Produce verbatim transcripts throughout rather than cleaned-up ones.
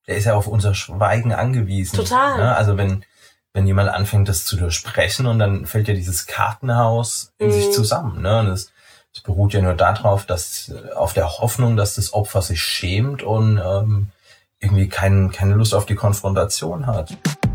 der ist ja auf unser Schweigen angewiesen. Total. Ne? Also wenn, wenn jemand anfängt, das zu durchsprechen und dann fällt ja dieses Kartenhaus in mm. sich zusammen. Ne? Und es, es beruht ja nur darauf, dass auf der Hoffnung, dass das Opfer sich schämt und ähm, irgendwie kein, keine Lust auf die Konfrontation hat.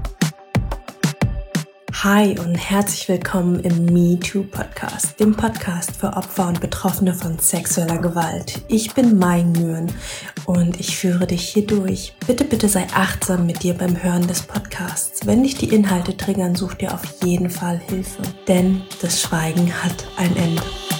Hi und herzlich willkommen im MeToo-Podcast, dem Podcast für Opfer und Betroffene von sexueller Gewalt. Ich bin Mai Nguyen und ich führe dich hier durch. Bitte, bitte sei achtsam mit dir beim Hören des Podcasts. Wenn dich die Inhalte triggern, such dir auf jeden Fall Hilfe, denn das Schweigen hat ein Ende.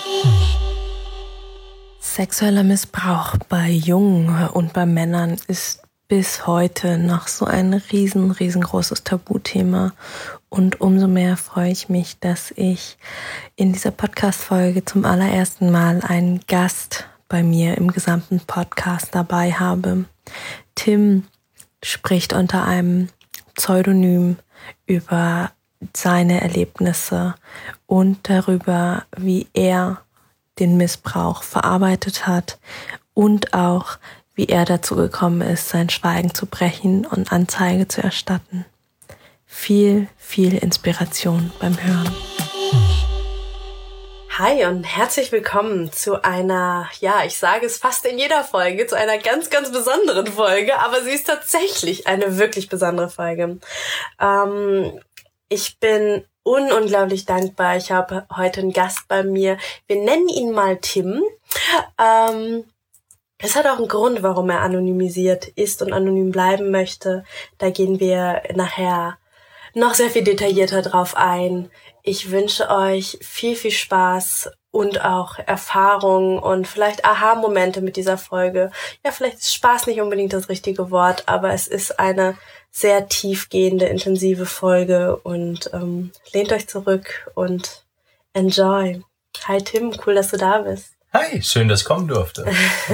Sexueller Missbrauch bei Jungen und bei Männern ist bis heute noch so ein riesen, riesengroßes Tabuthema. Und umso mehr freue ich mich, dass ich in dieser Podcast-Folge zum allerersten Mal einen Gast bei mir im gesamten Podcast dabei habe. Tim spricht unter einem Pseudonym über seine Erlebnisse und darüber, wie er den Missbrauch verarbeitet hat und auch, wie er dazu gekommen ist, sein Schweigen zu brechen und Anzeige zu erstatten. Viel, viel Inspiration beim Hören. Hi und herzlich willkommen zu einer, ja, ich sage es fast in jeder Folge, zu einer ganz, ganz besonderen Folge, aber sie ist tatsächlich eine wirklich besondere Folge. Ähm, ich bin un- unglaublich dankbar. Ich habe heute einen Gast bei mir. Wir nennen ihn mal Tim. Ähm, Es hat auch einen Grund, warum er anonymisiert ist und anonym bleiben möchte. Da gehen wir nachher noch sehr viel detaillierter drauf ein. Ich wünsche euch viel, viel Spaß und auch Erfahrung und vielleicht Aha-Momente mit dieser Folge. Ja, vielleicht ist Spaß nicht unbedingt das richtige Wort, aber es ist eine sehr tiefgehende, intensive Folge und ähm, lehnt euch zurück und enjoy. Hi Tim, cool, dass du da bist. Hi, schön, dass ich kommen durfte.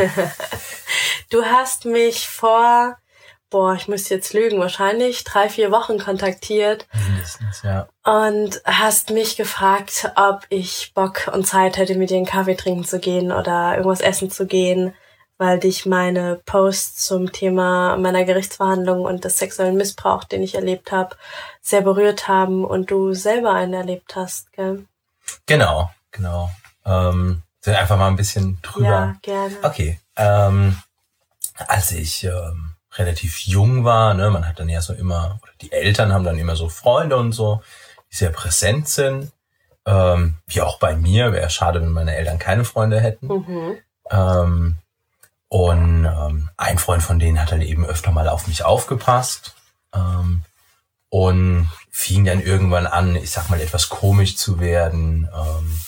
Du hast mich vor, boah, ich müsste jetzt lügen, wahrscheinlich drei, vier Wochen kontaktiert. Mindestens, ja. Und hast mich gefragt, ob ich Bock und Zeit hätte, mit dir einen Kaffee trinken zu gehen oder irgendwas essen zu gehen, weil dich meine Posts zum Thema meiner Gerichtsverhandlung und des sexuellen Missbrauchs, den ich erlebt habe, sehr berührt haben und du selber einen erlebt hast, gell? Genau, genau. Ähm, einfach mal ein bisschen drüber. Ja, gerne. Okay, ähm, als ich ähm, relativ jung war, ne, man hat dann ja so immer, oder die Eltern haben dann immer so Freunde und so, die sehr präsent sind, ähm, wie auch bei mir, wäre schade, wenn meine Eltern keine Freunde hätten. Mhm. Ähm, und ähm, ein Freund von denen hat dann eben öfter mal auf mich aufgepasst ähm, und fing dann irgendwann an, ich sag mal, etwas komisch zu werden, ähm,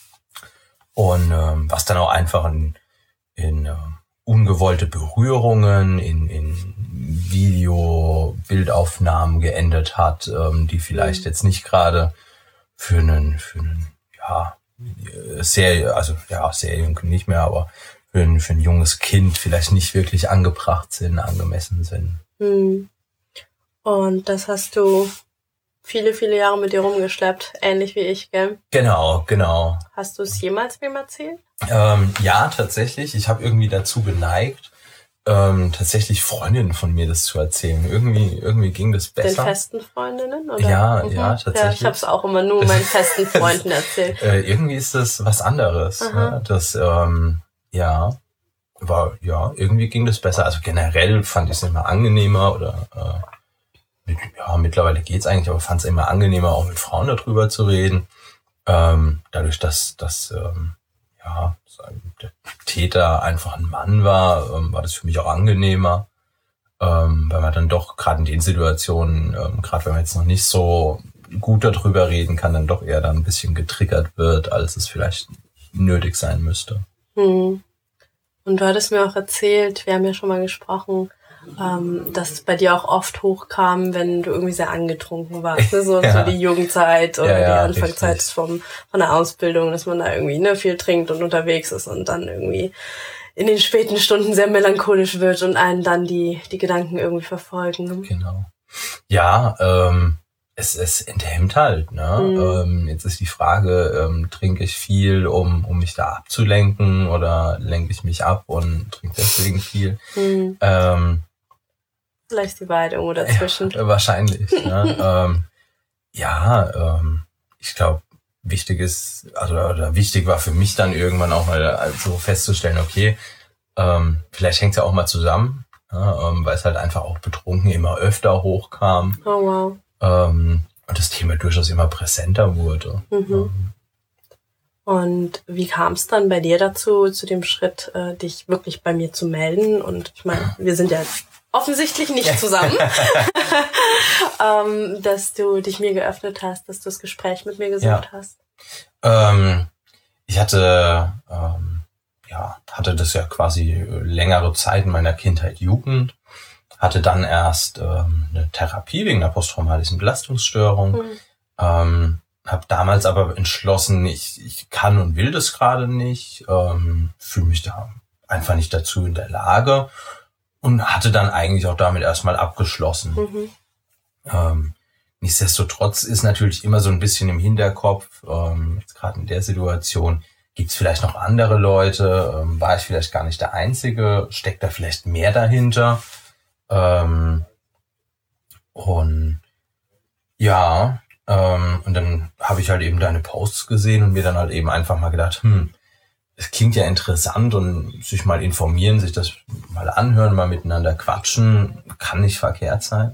und ähm, was dann auch einfach in, in äh, ungewollte Berührungen, in, in Video, Bildaufnahmen geendet hat, ähm, die vielleicht jetzt nicht gerade für einen, für einen, ja, sehr, also ja, sehr jung nicht mehr, aber für ein, für ein junges Kind vielleicht nicht wirklich angebracht sind, angemessen sind. Hm. Und das hast du viele, viele Jahre mit dir rumgeschleppt, ähnlich wie ich, gell? Genau, genau. Hast du es jemals wem erzählt? Ähm, ja, tatsächlich. Ich habe irgendwie dazu geneigt, ähm, tatsächlich Freundinnen von mir das zu erzählen. Irgendwie, irgendwie ging das besser. Den festen Freundinnen, oder? Ja, mhm. ja, tatsächlich. Ja, ich habe es auch immer nur meinen festen Freunden erzählt. äh, irgendwie ist das was anderes. Ne? Das, ähm, ja, war, ja, irgendwie ging das besser. Also generell fand ich es immer angenehmer oder äh, ja, mittlerweile geht's eigentlich, aber fand es immer angenehmer, auch mit Frauen darüber zu reden. Ähm, dadurch, dass, dass ähm, ja, der Täter einfach ein Mann war, ähm, war das für mich auch angenehmer, ähm, weil man dann doch gerade in den Situationen, ähm, gerade wenn man jetzt noch nicht so gut darüber reden kann, dann doch eher dann ein bisschen getriggert wird, als es vielleicht nötig sein müsste. Hm. Und du hattest mir auch erzählt, wir haben ja schon mal gesprochen, Ähm, dass es bei dir auch oft hochkam, wenn du irgendwie sehr angetrunken warst, ne? so, ja. so die Jugendzeit oder ja, ja, die Anfangszeit vom, von der Ausbildung, dass man da irgendwie ne, viel trinkt und unterwegs ist und dann irgendwie in den späten Stunden sehr melancholisch wird und einen dann die die Gedanken irgendwie verfolgen. Genau. Ja, ähm, es, es enthemmt halt. Ne? Mhm. Ähm, jetzt ist die Frage, ähm, trinke ich viel, um, um mich da abzulenken oder lenke ich mich ab und trinke deswegen viel? Mhm. Ähm, Vielleicht die Wahrheit irgendwo dazwischen. Ja, wahrscheinlich. ne? ähm, ja, ähm, ich glaube, wichtig ist, also oder wichtig war für mich dann irgendwann auch mal so festzustellen, okay, ähm, vielleicht hängt es ja auch mal zusammen, ja, ähm, weil es halt einfach auch betrunken immer öfter hochkam. Oh wow. Ähm, und das Thema durchaus immer präsenter wurde. Mhm. Ähm, Und wie kam es dann bei dir dazu, zu dem Schritt, äh, dich wirklich bei mir zu melden? Und ich meine, wir sind ja offensichtlich nicht zusammen, ähm, dass du dich mir geöffnet hast, dass du das Gespräch mit mir gesucht ja. hast. Ähm, ich hatte, ähm, ja, hatte das ja quasi längere Zeit in meiner Kindheit, Jugend, hatte dann erst ähm, eine Therapie wegen einer posttraumatischen Belastungsstörung, mhm. ähm, habe damals aber entschlossen, ich, ich kann und will das gerade nicht, ähm, fühle mich da einfach nicht dazu in der Lage und hatte dann eigentlich auch damit erstmal abgeschlossen. Mhm. Ähm, nichtsdestotrotz ist natürlich immer so ein bisschen im Hinterkopf, ähm, jetzt gerade in der Situation, gibt es vielleicht noch andere Leute, ähm, war ich vielleicht gar nicht der Einzige, steckt da vielleicht mehr dahinter? Ähm, und ja, ähm, und dann habe ich halt eben deine Posts gesehen und mir dann halt eben einfach mal gedacht, hm, es klingt ja interessant und sich mal informieren, sich das mal anhören, mal miteinander quatschen, kann nicht verkehrt sein.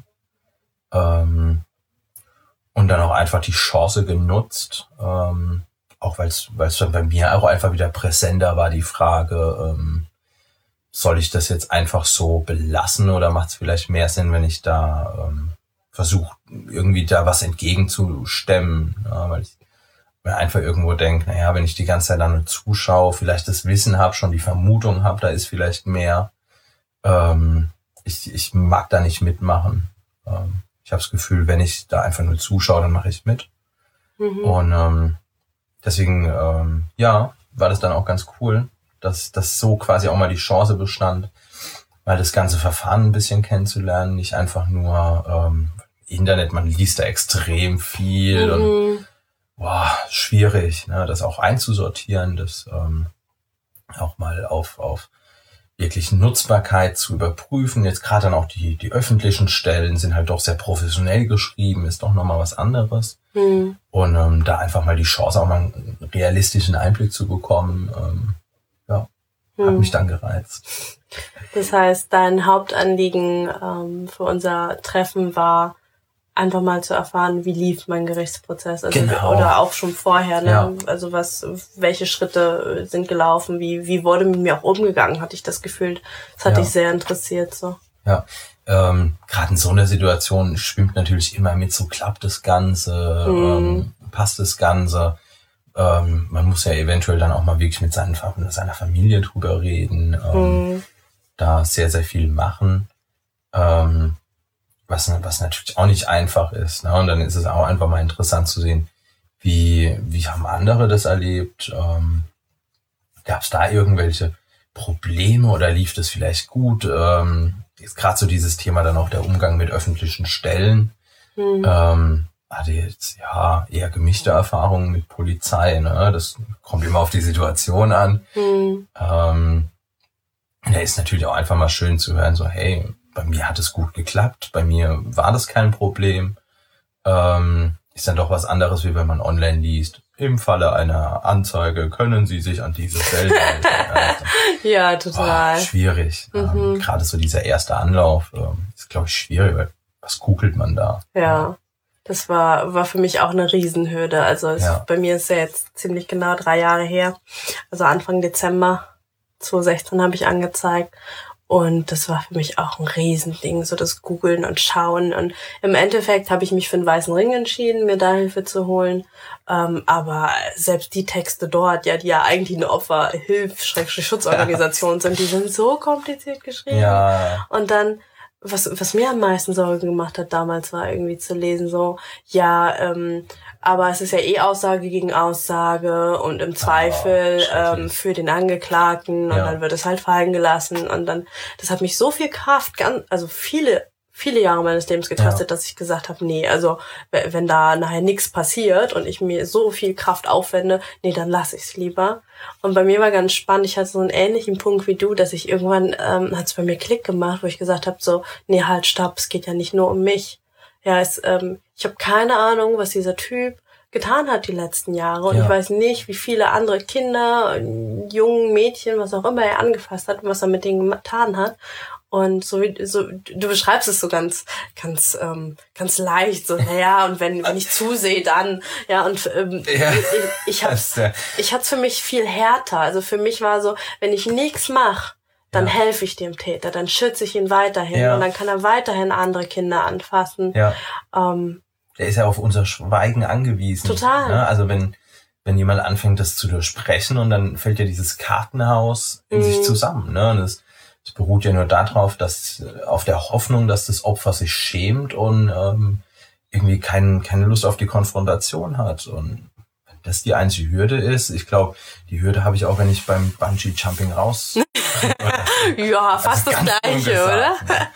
Ähm, und dann auch einfach die Chance genutzt, ähm, auch weil es weil es dann bei mir auch einfach wieder präsenter war, die Frage, ähm, soll ich das jetzt einfach so belassen oder macht es vielleicht mehr Sinn, wenn ich da ähm, versuche, irgendwie da was entgegenzustemmen, ja, weil ich mir einfach irgendwo denke, naja, wenn ich die ganze Zeit dann nur zuschaue, vielleicht das Wissen habe, schon die Vermutung habe, da ist vielleicht mehr, ähm, ich, ich mag da nicht mitmachen. Ähm, ich habe das Gefühl, wenn ich da einfach nur zuschaue, dann mache ich mit. Mhm. Und ähm, deswegen, ähm, ja, war das dann auch ganz cool, dass das so quasi auch mal die Chance bestand, mal das ganze Verfahren ein bisschen kennenzulernen, nicht einfach nur ähm, Internet, man liest da extrem viel mhm. und boah, schwierig, ne, das auch einzusortieren, das ähm, auch mal auf auf wirklich Nutzbarkeit zu überprüfen. Jetzt gerade dann auch die die öffentlichen Stellen sind halt doch sehr professionell geschrieben, ist doch nochmal was anderes. Mhm. Und ähm, da einfach mal die Chance, auch mal einen realistischen Einblick zu bekommen, ähm, ja, mhm. hat mich dann gereizt. Das heißt, dein Hauptanliegen ähm, für unser Treffen war, einfach mal zu erfahren, wie lief mein Gerichtsprozess, also genau. oder auch schon vorher, ne? Ja. Also was, welche Schritte sind gelaufen, wie wie wurde mit mir auch umgegangen, hatte ich das Gefühl. Das hat ja. dich sehr interessiert, so. Ja, ähm, gerade in so einer Situation schwimmt natürlich immer mit, so klappt das Ganze, mhm. ähm, passt das Ganze. Ähm, man muss ja eventuell dann auch mal wirklich mit seinen, seiner Familie drüber reden, ähm, mhm. da sehr, sehr viel machen. Ähm, Was, was natürlich auch nicht einfach ist. Ne? Und dann ist es auch einfach mal interessant zu sehen, wie, wie haben andere das erlebt? Ähm, Gab es da irgendwelche Probleme oder lief das vielleicht gut? Ähm, jetzt gerade so dieses Thema dann auch der Umgang mit öffentlichen Stellen. Mhm. Ähm, hatte jetzt ja eher gemischte Erfahrungen mit Polizei. Ne? Das kommt immer auf die Situation an. Mhm. Ähm, da ist natürlich auch einfach mal schön zu hören, so hey, bei mir hat es gut geklappt, bei mir war das kein Problem. Ähm, ist dann doch was anderes, wie wenn man online liest. Im Falle einer Anzeige können Sie sich an diese Stelle melden. Ja, total. Oh, schwierig. Mhm. Ähm, gerade so dieser erste Anlauf ähm, ist, glaube ich, schwierig, weil was googelt man da? Ja, das war war für mich auch eine Riesenhürde. Also es, ja. bei mir ist ja jetzt ziemlich genau drei Jahre her. Also Anfang Dezember zwanzig sechzehn habe ich angezeigt. Und das war für mich auch ein Riesending, so das Googeln und Schauen. Und im Endeffekt habe ich mich für den Weißen Ring entschieden, mir da Hilfe zu holen. Ähm, aber selbst die Texte dort, ja, die ja eigentlich eine Opferhilf-Schutzorganisation sind, die sind so kompliziert geschrieben. Ja. Und dann, was was mir am meisten Sorgen gemacht hat damals, war irgendwie zu lesen, so, ja, ähm, aber es ist ja eh Aussage gegen Aussage und im Zweifel oh, ähm, für den Angeklagten und ja. dann wird es halt fallen gelassen und dann, das hat mich so viel Kraft, ganz, also viele, viele Jahre meines Lebens getastet, ja. dass ich gesagt habe, nee, also wenn da nachher nichts passiert und ich mir so viel Kraft aufwende, nee, dann lasse ich es lieber. Und bei mir war ganz spannend, ich hatte so einen ähnlichen Punkt wie du, dass ich irgendwann, ähm, hat es bei mir Klick gemacht, wo ich gesagt habe, so, nee, halt, stopp, es geht ja nicht nur um mich. Ja, es, ähm, ich habe keine Ahnung, was dieser Typ getan hat die letzten Jahre. Und ja. ich weiß nicht, wie viele andere Kinder, jungen Mädchen, was auch immer er angefasst hat und was er mit denen getan hat. Und so wie so, du beschreibst es so ganz, ganz, ähm, ganz leicht, so, naja, und wenn, wenn ich zusehe, dann, ja, und ähm, ja. ich, ich hab's, ich hab's für mich viel härter. Also für mich war so, wenn ich nichts mache, dann ja. helfe ich dem Täter, dann schütze ich ihn weiterhin ja. und dann kann er weiterhin andere Kinder anfassen. Ja. Ähm, Der ist ja auf unser Schweigen angewiesen. Total. Ne? Also wenn, wenn jemand anfängt, das zu durchsprechen und dann fällt ja dieses Kartenhaus in mm. sich zusammen, ne, und das Es beruht ja nur darauf, dass auf der Hoffnung, dass das Opfer sich schämt und ähm, irgendwie kein, keine Lust auf die Konfrontation hat. Und wenn das die einzige Hürde ist, ich glaube, die Hürde habe ich auch, wenn ich beim Bungee-Jumping raus. Ja, fast das Gleiche, oder?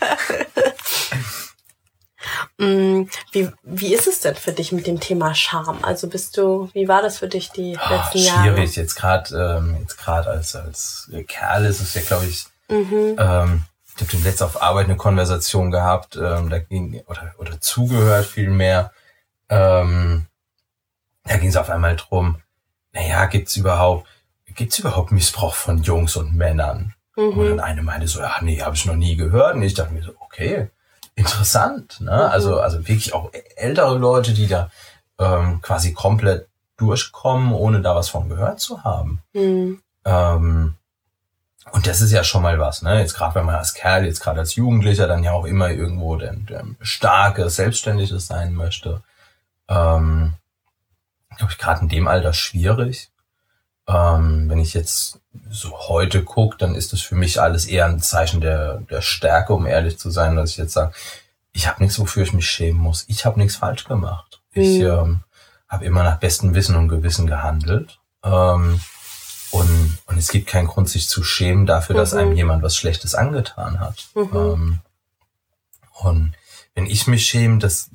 Ne? Wie, wie ist es denn für dich mit dem Thema Scham? Also bist du, wie war das für dich die oh, letzten schwierig. Jahre? Schwierig, jetzt gerade ähm, jetzt gerade als als Kerl ist es ja, glaube ich, Mhm. Ähm, ich habe letztens auf Arbeit eine Konversation gehabt, ähm, da ging, oder, oder zugehört vielmehr, ähm, da ging es auf einmal drum, naja, gibt's überhaupt, gibt's überhaupt Missbrauch von Jungs und Männern? Mhm. Und dann eine meinte so, ja, nee, habe ich noch nie gehört. Und ich dachte mir so, okay, interessant, ne? Mhm. Also, also wirklich auch ältere Leute, die da ähm, quasi komplett durchkommen, ohne da was von gehört zu haben. Mhm. Ähm, Und das ist ja schon mal was, ne? Jetzt gerade wenn man als Kerl, jetzt gerade als Jugendlicher dann ja auch immer irgendwo der, der starke, selbstständiges sein möchte. Ähm, glaube ich, gerade in dem Alter schwierig. Ähm, wenn ich jetzt so heute gucke, dann ist das für mich alles eher ein Zeichen der, der Stärke, um ehrlich zu sein, dass ich jetzt sage, ich habe nichts, wofür ich mich schämen muss. Ich habe nichts falsch gemacht. Mhm. Ich ähm, habe immer nach bestem Wissen und Gewissen gehandelt. Ähm, Und, und es gibt keinen Grund, sich zu schämen dafür, dass mhm. einem jemand was Schlechtes angetan hat. Mhm. Ähm, und wenn ich mich schäme, das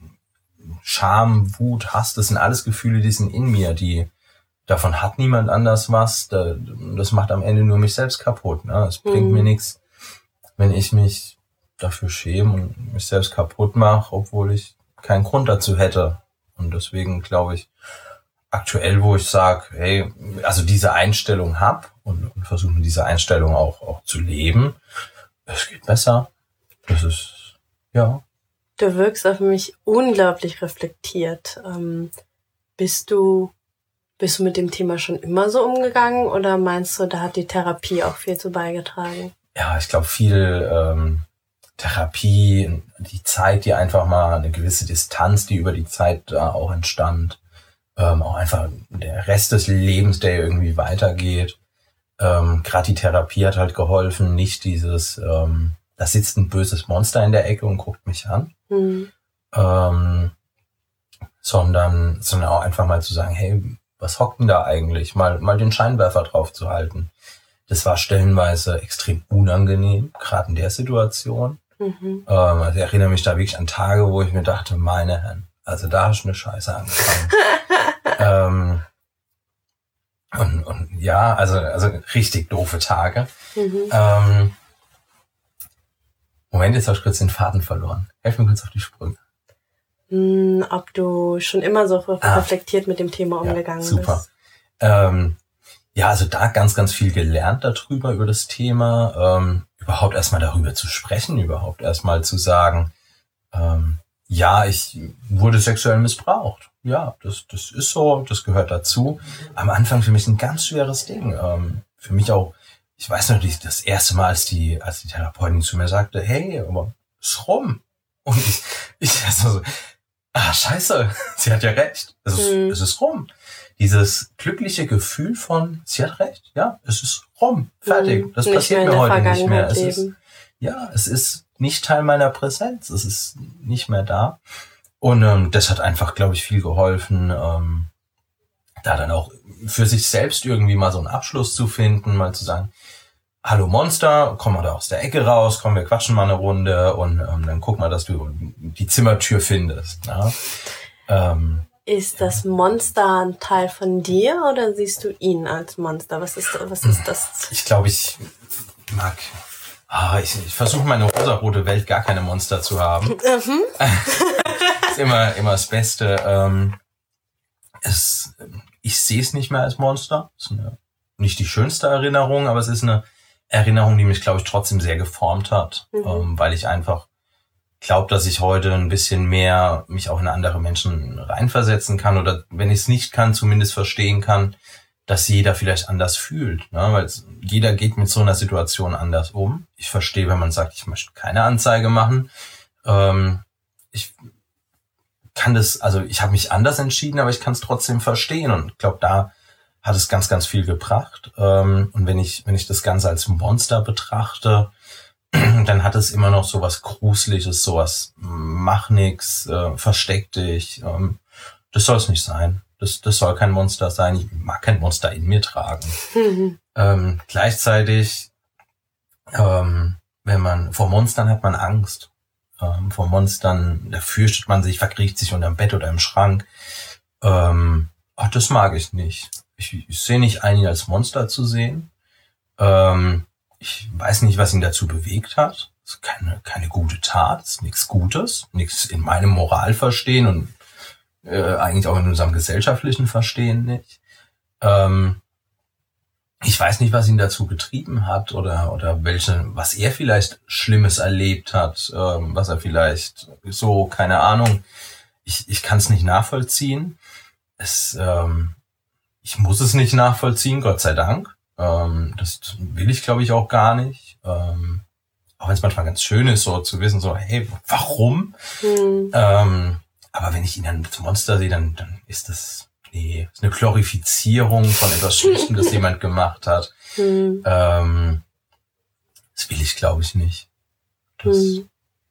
Scham, Wut, Hass, das sind alles Gefühle, die sind in mir, die davon hat niemand anders was. Da, das macht am Ende nur mich selbst kaputt. Ne? Es bringt mhm. mir nichts, wenn ich mich dafür schäme und mich selbst kaputt mache, obwohl ich keinen Grund dazu hätte. Und deswegen glaube ich, aktuell, wo ich sage, hey, also diese Einstellung hab und, und versuche diese Einstellung auch auch zu leben, es geht besser. Das ist, ja. Du wirkst auf mich unglaublich reflektiert. Ähm, bist du, bist du mit dem Thema schon immer so umgegangen oder meinst du, da hat die Therapie auch viel zu beigetragen? Ja, ich glaube viel ähm, Therapie, die Zeit, die einfach mal eine gewisse Distanz, die über die Zeit da auch entstand. Ähm, auch einfach der Rest des Lebens, der irgendwie weitergeht. Ähm, Gerade die Therapie hat halt geholfen, nicht dieses, ähm, da sitzt ein böses Monster in der Ecke und guckt mich an, mhm. ähm, sondern, sondern auch einfach mal zu sagen, hey, was hockt denn da eigentlich? Mal, mal den Scheinwerfer drauf zu halten. Das war stellenweise extrem unangenehm, gerade in der Situation. Mhm. Ähm, also ich erinnere mich da wirklich an Tage, wo ich mir dachte, meine Herren, also da hast du eine Scheiße angefangen. ähm, und, und ja, also, also richtig doofe Tage. Mhm. Ähm, Moment, jetzt habe ich kurz den Faden verloren. Helf mir kurz auf die Sprünge. Hm, ob du schon immer so ah, reflektiert mit dem Thema umgegangen ja, super. bist. Ähm, ja, also da ganz, ganz viel gelernt darüber, über das Thema. Ähm, überhaupt erstmal darüber zu sprechen, überhaupt erstmal zu sagen, ähm, ja, ich wurde sexuell missbraucht. Ja, das, das ist so, das gehört dazu. Am Anfang für mich ein ganz schweres Ding. Ähm, für mich auch, ich weiß noch, das erste Mal, als die, als die Therapeutin zu mir sagte, hey, aber ist rum. Und ich, ich also so, ah, scheiße, sie hat ja recht. Es ist, hm. es ist rum. Dieses glückliche Gefühl von, sie hat recht, ja, es ist rum, fertig. Hm. Das nicht passiert mir heute nicht mehr. Es leben. ist, ja, es ist nicht Teil meiner Präsenz. Es ist nicht mehr da. Und ähm, das hat einfach, glaube ich, viel geholfen, ähm, da dann auch für sich selbst irgendwie mal so einen Abschluss zu finden, mal zu sagen, hallo Monster, komm mal da aus der Ecke raus, komm, wir quatschen mal eine Runde und ähm, dann guck mal, dass du die Zimmertür findest. Ja? Ähm, Ist das Monster ein Teil von dir oder siehst du ihn als Monster? Was ist, was ist das? Ich glaube, ich mag... Ah, ich ich versuche meine rosarote Welt gar keine Monster zu haben. Mhm. Ist immer, immer das Beste. Ähm, es, ich sehe es nicht mehr als Monster. Es ist eine, nicht die schönste Erinnerung, aber es ist eine Erinnerung, die mich, glaube ich, trotzdem sehr geformt hat. Mhm. Ähm, weil ich einfach glaube, dass ich heute ein bisschen mehr mich auch in andere Menschen reinversetzen kann oder wenn ich es nicht kann, zumindest verstehen kann, dass jeder vielleicht anders fühlt, ne? Weil jeder geht mit so einer Situation anders um. Ich verstehe, wenn man sagt, ich möchte keine Anzeige machen. Ähm, ich kann das, also ich habe mich anders entschieden, aber ich kann es trotzdem verstehen und ich glaube, da hat es ganz, ganz viel gebracht. Ähm, und wenn ich, wenn ich das Ganze als Monster betrachte, dann hat es immer noch so was Gruseliges, sowas mach nix, äh, versteck dich. Ähm, das soll es nicht sein. Das, das soll kein Monster sein. Ich mag kein Monster in mir tragen. Mhm. Ähm, gleichzeitig, ähm, wenn man vor Monstern hat man Angst. Ähm, vor Monstern, da fürchtet man sich, verkriecht sich unterm Bett oder im Schrank. Ähm, ach, das mag ich nicht. Ich, ich sehe nicht ein, ihn als Monster zu sehen. Ähm, ich weiß nicht, was ihn dazu bewegt hat. Das ist keine, keine gute Tat, das ist nichts Gutes, nichts in meinem Moralverstehen und Äh, eigentlich auch in unserem gesellschaftlichen Verstehen nicht. Ähm, ich weiß nicht, was ihn dazu getrieben hat oder oder welche, was er vielleicht Schlimmes erlebt hat, ähm, was er vielleicht so, keine Ahnung. Ich ich kann es nicht nachvollziehen. Es, ähm, ich muss es nicht nachvollziehen, Gott sei Dank. Ähm, das will ich, glaube ich, auch gar nicht. Ähm, auch wenn es manchmal ganz schön ist, so zu wissen, so hey, warum? Mhm. Ähm, Aber wenn ich ihn dann zum Monster sehe, dann, dann ist das, nee, ist eine Glorifizierung von etwas Schlechtem, das jemand gemacht hat. Mhm. Ähm, das will ich, glaube ich, nicht. Das, mhm.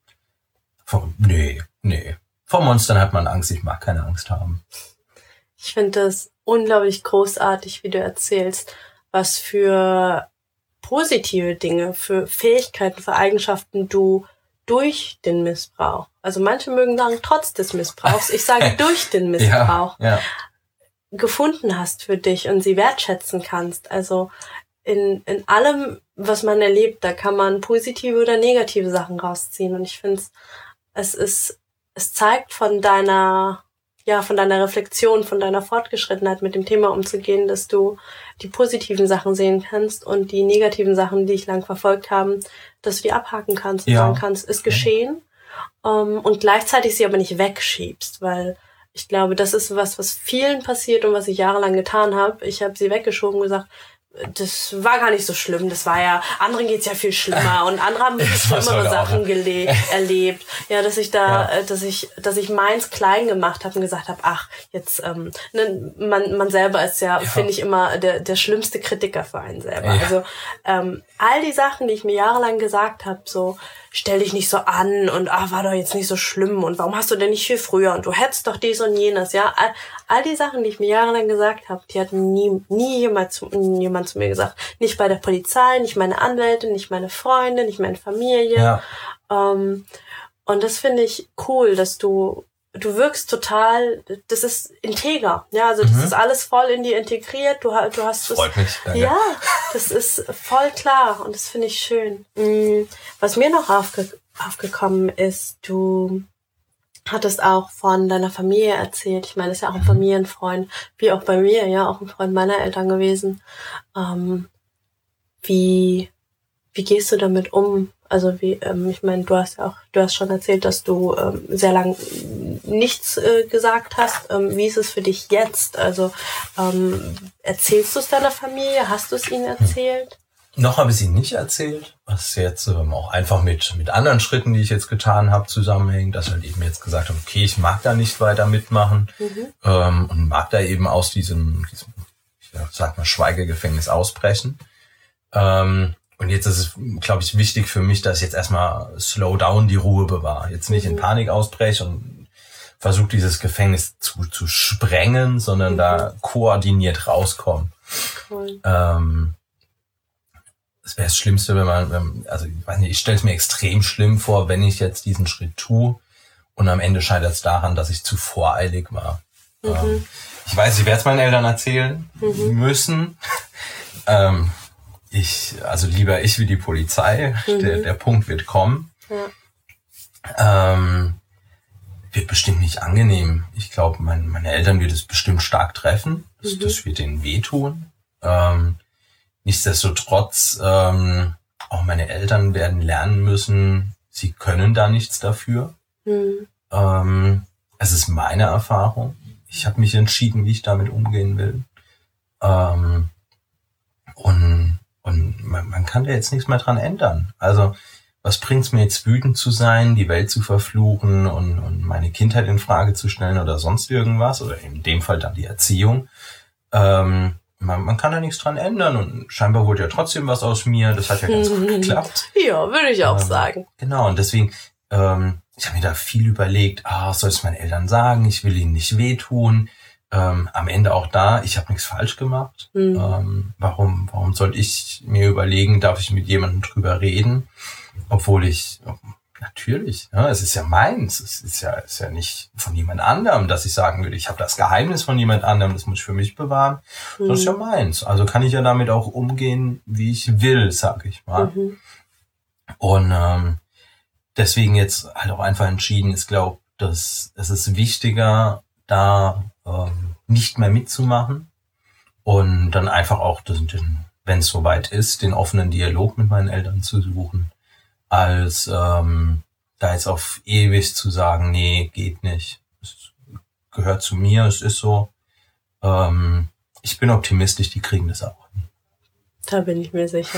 vor, nee, nee. Vor Monstern hat man Angst, ich mag keine Angst haben. Ich finde das unglaublich großartig, wie du erzählst, was für positive Dinge, für Fähigkeiten, für Eigenschaften du durch den Missbrauch, also manche mögen sagen, trotz des Missbrauchs, ich sage durch den Missbrauch, ja, ja. gefunden hast für dich und sie wertschätzen kannst. Also in in allem, was man erlebt, da kann man positive oder negative Sachen rausziehen. Und ich finde, es ist, es zeigt von deiner, ja, von deiner Reflexion, von deiner Fortgeschrittenheit mit dem Thema umzugehen, dass du die positiven Sachen sehen kannst und die negativen Sachen, die dich lang verfolgt haben, dass du die abhaken kannst und ja. sagen kannst, ist geschehen. Um, und gleichzeitig sie aber nicht wegschiebst, weil ich glaube, das ist was, was vielen passiert und was ich jahrelang getan habe. Ich habe sie weggeschoben und gesagt, das war gar nicht so schlimm, das war ja, anderen geht's ja viel schlimmer und andere haben viel schlimmere Sachen gele- erlebt. Ja, dass ich da, ja. dass ich, dass ich meins klein gemacht habe und gesagt habe, ach, jetzt, ähm, ne, man, man selber ist ja, ja. finde ich immer der, der schlimmste Kritiker für einen selber. Ja. Also ähm, all die Sachen, die ich mir jahrelang gesagt habe, so, stell dich nicht so an und ach, war doch jetzt nicht so schlimm und warum hast du denn nicht viel früher und du hättest doch dies und jenes, ja. All, all die Sachen, die ich mir jahrelang gesagt habe, die hat nie, nie jemand zu, jemand zu mir gesagt. Nicht bei der Polizei, nicht meine Anwälte, nicht meine Freunde, nicht meine Familie. Ja. Ähm, und das finde ich cool, dass du, du wirkst total, das ist integer, ja, also das mhm. ist alles voll in dir integriert, du, du hast das. Freut mich. Danke. Ja, das ist voll klar und das finde ich schön. Was mir noch aufge, aufgekommen ist, du hattest auch von deiner Familie erzählt. Ich meine, das ist ja auch ein Familienfreund, wie auch bei mir, ja, auch ein Freund meiner Eltern gewesen. Ähm, wie, wie gehst du damit um? Also wie, ähm, ich meine, du hast ja auch, du hast schon erzählt, dass du ähm, sehr lang nichts äh, gesagt hast. Ähm, wie ist es für dich jetzt? Also ähm, erzählst du es deiner Familie? Hast du es ihnen erzählt? Noch habe ich es ihnen nicht erzählt, was jetzt ähm, auch einfach mit mit anderen Schritten, die ich jetzt getan habe, zusammenhängt, dass ich halt eben jetzt gesagt habe, okay, ich mag da nicht weiter mitmachen mhm. ähm, und mag da eben aus diesem, diesem ich sag mal, Schweigegefängnis ausbrechen. Ähm, Und jetzt ist es, glaube ich, wichtig für mich, dass ich jetzt erstmal slow down die Ruhe bewahre. Jetzt nicht mhm. in Panik ausbreche und versuche, dieses Gefängnis zu, zu sprengen, sondern mhm. da koordiniert rauskomme. Cool. Ähm, das wäre das Schlimmste, wenn man, wenn, also ich weiß nicht, ich stelle es mir extrem schlimm vor, wenn ich jetzt diesen Schritt tue und am Ende scheitert es daran, dass ich zu voreilig war. Mhm. Ähm, ich weiß, ich werde es meinen Eltern erzählen mhm. müssen. ähm, ich, also lieber ich wie die Polizei. Mhm. Der, der Punkt wird kommen. Ja. Ähm, wird bestimmt nicht angenehm. Ich glaube, mein, meine Eltern wird es bestimmt stark treffen. Das, mhm. das wird denen wehtun. Ähm, nichtsdestotrotz, ähm, auch meine Eltern werden lernen müssen, sie können da nichts dafür. Mhm. Ähm, es ist meine Erfahrung. Ich habe mich entschieden, wie ich damit umgehen will. Ähm, und und man, man kann da jetzt nichts mehr dran ändern. Also was bringt's mir jetzt, wütend zu sein, die Welt zu verfluchen und, und meine Kindheit in Frage zu stellen oder sonst irgendwas? Oder in dem Fall dann die Erziehung. Ähm, man, man kann da nichts dran ändern und scheinbar wurde ja trotzdem was aus mir. Das hat ja ganz gut geklappt. Ja, würde ich auch ähm, sagen. Genau, und deswegen, ähm, ich habe mir da viel überlegt, ah, soll es meinen Eltern sagen, ich will ihnen nicht wehtun. Ähm, am Ende auch da, ich habe nichts falsch gemacht. Mhm. Ähm, warum, warum soll ich mir überlegen, darf ich mit jemandem drüber reden? Obwohl ich, natürlich, ja, es ist ja meins, es ist ja, ist ja nicht von jemand anderem, dass ich sagen würde, ich habe das Geheimnis von jemand anderem, das muss ich für mich bewahren. Mhm. Das ist ja meins. Also kann ich ja damit auch umgehen, wie ich will, sag ich mal. Mhm. Und ähm, deswegen jetzt halt auch einfach entschieden, ich glaube, dass es ist wichtiger, da ähm, nicht mehr mitzumachen und dann einfach auch, wenn es soweit ist, den offenen Dialog mit meinen Eltern zu suchen, als ähm, da jetzt auf ewig zu sagen, nee, geht nicht. Es gehört zu mir, es ist so. Ähm, ich bin optimistisch, die kriegen das auch hin. Da bin ich mir sicher.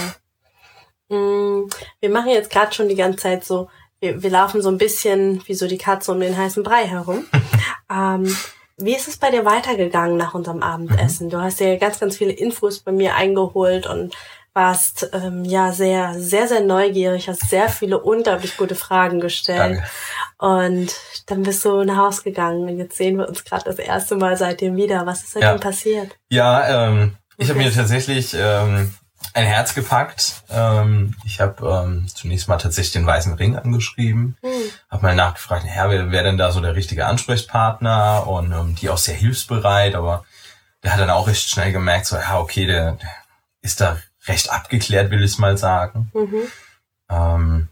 Wir machen jetzt gerade schon die ganze Zeit so, wir, wir laufen so ein bisschen wie so die Katze um den heißen Brei herum. ähm, wie ist es bei dir weitergegangen nach unserem Abendessen? Mhm. Du hast ja ganz, ganz viele Infos bei mir eingeholt und warst ähm, ja sehr, sehr, sehr neugierig, hast sehr viele unglaublich gute Fragen gestellt. Danke. Und dann bist du nach Hause gegangen und jetzt sehen wir uns gerade das erste Mal seitdem wieder. Was ist seitdem ja. passiert? Ja, ähm, ich okay. habe mir tatsächlich ähm, ein Herz gepackt. Ähm, ich habe ähm, zunächst mal tatsächlich den Weißen Ring angeschrieben, hm. habe mal nachgefragt, Herr, wer wäre denn da so der richtige Ansprechpartner? Und ähm, die auch sehr hilfsbereit, aber der hat dann auch recht schnell gemerkt, so ja, okay, der, der ist da recht abgeklärt, will ich mal sagen. Mhm. Ähm,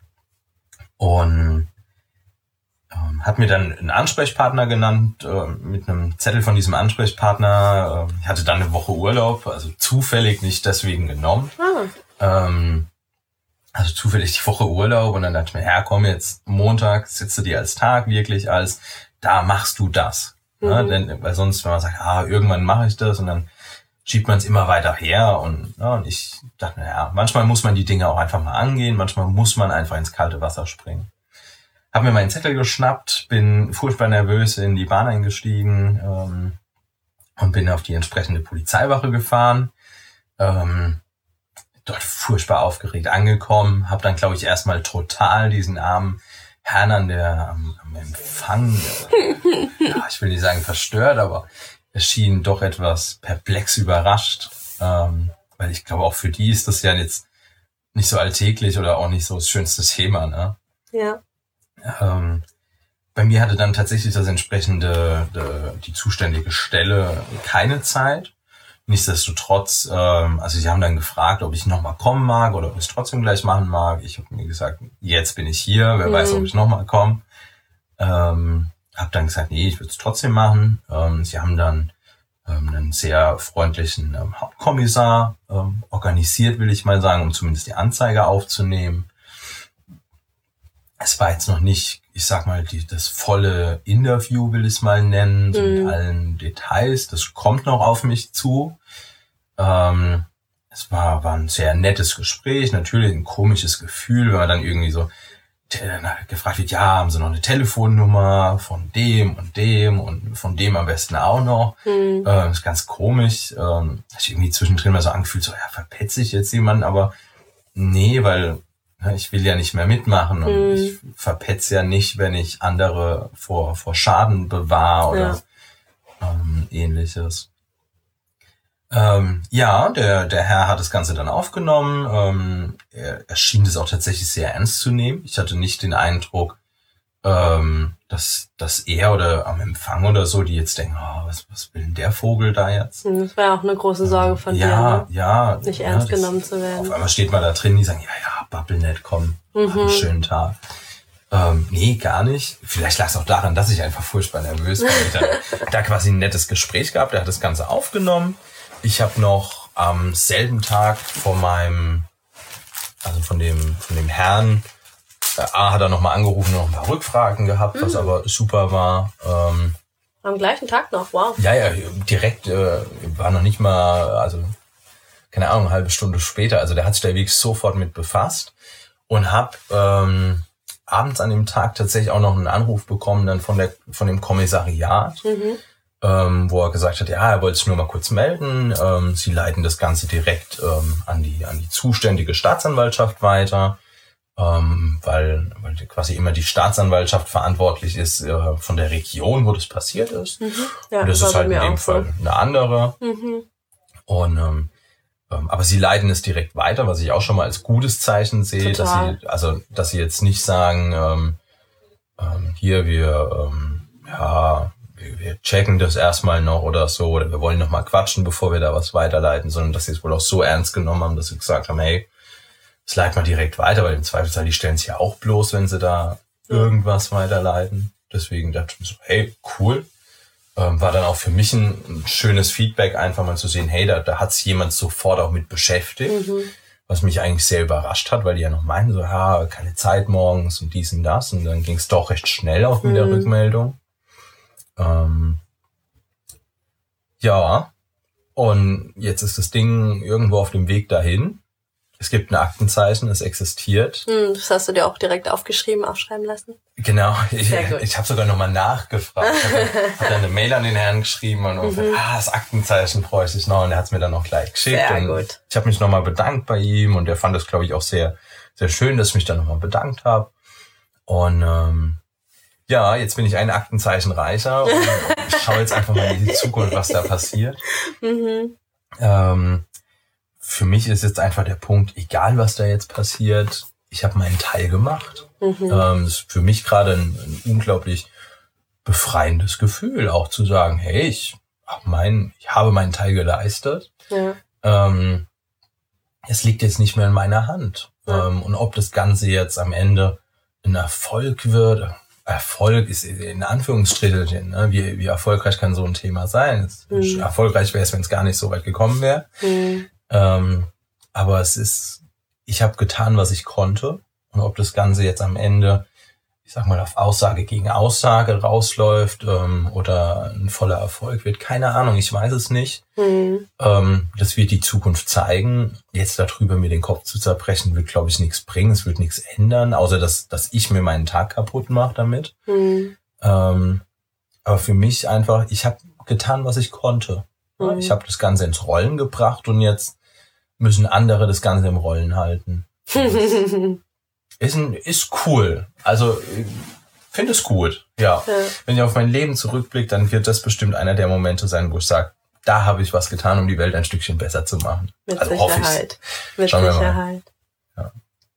und ähm, hat mir dann einen Ansprechpartner genannt, äh, mit einem Zettel von diesem Ansprechpartner. Äh, ich hatte dann eine Woche Urlaub, also zufällig nicht deswegen genommen. Ah. Ähm, also zufällig die Woche Urlaub und dann dachte ich mir, ja komm, jetzt Montag sitzt du dir als Tag wirklich als, da machst du das. Mhm. Ja, denn, weil sonst, wenn man sagt, ah, irgendwann mache ich das und dann schiebt man es immer weiter her und, ja, und ich dachte, naja, manchmal muss man die Dinge auch einfach mal angehen, manchmal muss man einfach ins kalte Wasser springen. Hab mir meinen Zettel geschnappt, bin furchtbar nervös in die Bahn eingestiegen ähm, und bin auf die entsprechende Polizeiwache gefahren. Ähm, dort furchtbar aufgeregt angekommen, habe dann, glaube ich, erstmal total diesen armen Herrn an der am, am Empfang, äh, ja, ich will nicht sagen verstört, aber er schien doch etwas perplex überrascht, ähm, weil ich glaube, auch für die ist das ja jetzt nicht so alltäglich oder auch nicht so das schönste Thema, ne? Ja. Ähm, bei mir hatte dann tatsächlich das entsprechende, de, die zuständige Stelle keine Zeit. Nichtsdestotrotz, ähm, also sie haben dann gefragt, ob ich nochmal kommen mag oder ob ich es trotzdem gleich machen mag. Ich habe mir gesagt, jetzt bin ich hier, wer mhm. weiß, ob ich nochmal komme. Ähm, Hab dann gesagt, nee, ich würde es trotzdem machen. Ähm, sie haben dann ähm, einen sehr freundlichen ähm, Hauptkommissar ähm, organisiert, will ich mal sagen, um zumindest die Anzeige aufzunehmen. Es war jetzt noch nicht, ich sag mal, die, das volle Interview, will ich es mal nennen, so mhm. mit allen Details. Das kommt noch auf mich zu. Ähm, es war, war ein sehr nettes Gespräch, natürlich ein komisches Gefühl, wenn man dann irgendwie so gefragt wird, ja, haben Sie noch eine Telefonnummer von dem und dem und von dem am besten auch noch. Mhm. Ähm, ist ganz komisch. Ähm, hab ich irgendwie zwischendrin mal so angefühlt, so, ja, verpetze ich jetzt jemanden, aber nee, weil ja, ich will ja nicht mehr mitmachen und mhm. ich verpetze ja nicht, wenn ich andere vor, vor Schaden bewahre oder ja. ähm, ähnliches. Ähm, ja, der, der Herr hat das Ganze dann aufgenommen. Ähm, er, er schien das auch tatsächlich sehr ernst zu nehmen. Ich hatte nicht den Eindruck, ähm, dass, dass er oder am Empfang oder so, die jetzt denken, oh, was, was will denn der Vogel da jetzt? Das war ja auch eine große Sorge von ja, dir, ne? Ja, nicht ja. ernst das, genommen zu werden. Auf einmal steht man da drin, die sagen, ja, ja, babbel nicht, komm, mhm. hab einen schönen Tag. Ähm, nee, gar nicht. Vielleicht lag es auch daran, dass ich einfach furchtbar nervös war. Ich dann da quasi ein nettes Gespräch gehabt, der hat das Ganze aufgenommen. Ich habe noch am selben Tag von meinem, also von dem, von dem Herrn, äh, A hat er nochmal angerufen und noch ein paar Rückfragen gehabt, mhm. was aber super war. Ähm, Am gleichen Tag noch, wow. Ja, ja, direkt, äh, war noch nicht mal, also keine Ahnung, eine halbe Stunde später. Also der hat sich da wirklich sofort mit befasst und hab ähm, abends an dem Tag tatsächlich auch noch einen Anruf bekommen dann von der von dem Kommissariat, mhm. ähm, wo er gesagt hat, ja, er wollte sich nur mal kurz melden. Ähm, sie leiten das Ganze direkt ähm, an die an die zuständige Staatsanwaltschaft weiter, ähm, weil weil quasi immer die Staatsanwaltschaft verantwortlich ist äh, von der Region, wo das passiert ist. Mhm. Ja, und das, das ist halt in dem Fall so. Eine andere. Mhm. Und ähm, aber sie leiten es direkt weiter, was ich auch schon mal als gutes Zeichen sehe, Total. dass sie, also, dass sie jetzt nicht sagen, ähm, ähm, hier, wir, ähm, ja, wir, wir checken das erstmal noch oder so, oder wir wollen noch mal quatschen, bevor wir da was weiterleiten, sondern dass sie es wohl auch so ernst genommen haben, dass sie gesagt haben, hey, das leiten wir direkt weiter, weil im Zweifelsfall, die stellen sich ja auch bloß, wenn sie da irgendwas weiterleiten. Deswegen dachte ich mir so, hey, cool. Ähm, war dann auch für mich ein, ein schönes Feedback, einfach mal zu sehen, hey, da, da hat sich jemand sofort auch mit beschäftigt, mhm. was mich eigentlich sehr überrascht hat, weil die ja noch meinen, so, ja, keine Zeit morgens und dies und das, und dann ging es doch recht schnell auch mit mhm. der Rückmeldung. Ähm, ja, und jetzt ist das Ding irgendwo auf dem Weg dahin. Es gibt ein Aktenzeichen, es existiert. Hm, das hast du dir auch direkt aufgeschrieben, aufschreiben lassen? Genau, ich, ich habe sogar nochmal nachgefragt. Ich habe hab dann eine Mail an den Herrn geschrieben und mhm. gesagt, ah, das Aktenzeichen bräuchte ich noch, und er hat es mir dann auch gleich geschickt. Sehr und gut. Ich habe mich nochmal bedankt bei ihm und er fand das, glaube ich, auch sehr, sehr schön, dass ich mich dann nochmal bedankt habe. Und ähm, ja, jetzt bin ich ein Aktenzeichen reicher und ich schaue jetzt einfach mal in die Zukunft, was da passiert. Mhm. Ähm, Für mich ist jetzt einfach der Punkt, egal was da jetzt passiert, ich habe meinen Teil gemacht. Mhm. Ähm, das ist für mich gerade ein, ein unglaublich befreiendes Gefühl, auch zu sagen, hey, ich, hab mein, ich habe meinen Teil geleistet. Ja. Ähm, es liegt jetzt nicht mehr in meiner Hand. Ja. Ähm, und ob das Ganze jetzt am Ende ein Erfolg wird, Erfolg ist in Anführungsstrichen, ne? wie, wie erfolgreich kann so ein Thema sein? Mhm. Erfolgreich wäre es, wenn es gar nicht so weit gekommen wäre. Mhm. Ähm, aber es ist, ich habe getan, was ich konnte. Und ob das Ganze jetzt am Ende, ich sag mal, auf Aussage gegen Aussage rausläuft ähm, oder ein voller Erfolg wird, keine Ahnung, ich weiß es nicht. Mhm. Ähm, das wird die Zukunft zeigen. Jetzt darüber mir den Kopf zu zerbrechen, wird, glaube ich, nichts bringen. Es wird nichts ändern, außer dass, dass ich mir meinen Tag kaputt mache damit. Mhm. Ähm, aber für mich einfach, ich habe getan, was ich konnte. Mhm. Ich habe das Ganze ins Rollen gebracht und jetzt müssen andere das Ganze im Rollen halten. ist, ein, ist cool. Also, ich finde es gut. Ja. ja. Wenn ich auf mein Leben zurückblicke, dann wird das bestimmt einer der Momente sein, wo ich sage, da habe ich was getan, um die Welt ein Stückchen besser zu machen. Mit also Sicherheit. Mit Sicherheit. Ja.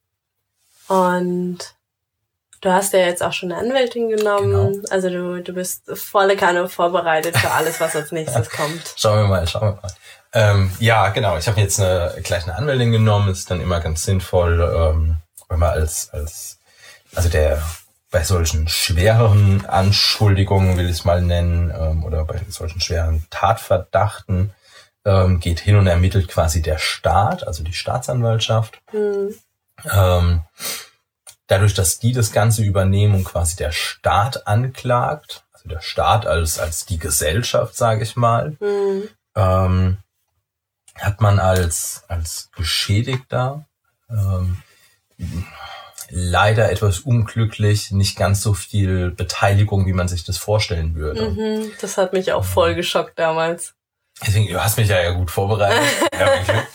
Und du hast ja jetzt auch schon eine Anwältin genommen. Genau. Also du, du bist volle Kanne vorbereitet für alles, was als nächstes kommt. Schauen wir mal, schauen wir mal. Ähm, ja, genau. Ich habe jetzt eine, gleich eine Anwältin genommen. Ist dann immer ganz sinnvoll, ähm, wenn man als, als, also der, bei solchen schweren Anschuldigungen, will ich es mal nennen, ähm, oder bei solchen schweren Tatverdachten, ähm, geht hin und ermittelt quasi der Staat, also die Staatsanwaltschaft. Mhm. Ähm, dadurch, dass die das Ganze übernehmen und quasi der Staat anklagt, also der Staat als, als die Gesellschaft, sage ich mal, mhm. ähm, hat man als, als Geschädigter ähm, leider etwas unglücklich nicht ganz so viel Beteiligung, wie man sich das vorstellen würde. Mhm, das hat mich auch voll geschockt damals. Deswegen, du hast mich ja, ja gut vorbereitet. ja,